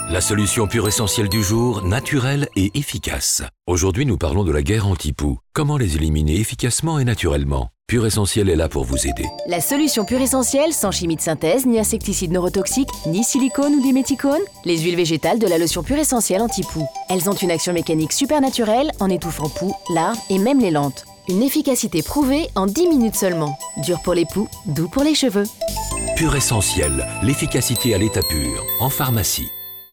La solution pure essentielle du jour, naturelle et efficace. Aujourd'hui, nous parlons de la guerre anti-poux. Comment les éliminer efficacement et naturellement? Pure Essentiel est là pour vous aider. La solution Pure Essentiel, sans chimie de synthèse, ni insecticides neurotoxiques, ni silicone ou diméthicone. Les huiles végétales de la lotion Pure Essentiel anti-poux. Elles ont une action mécanique super naturelle en étouffant poux, larves et même les lentes. Une efficacité prouvée en 10 minutes seulement. Dur pour les poux, doux pour les cheveux. Pure Essentiel, l'efficacité à l'état pur, en pharmacie.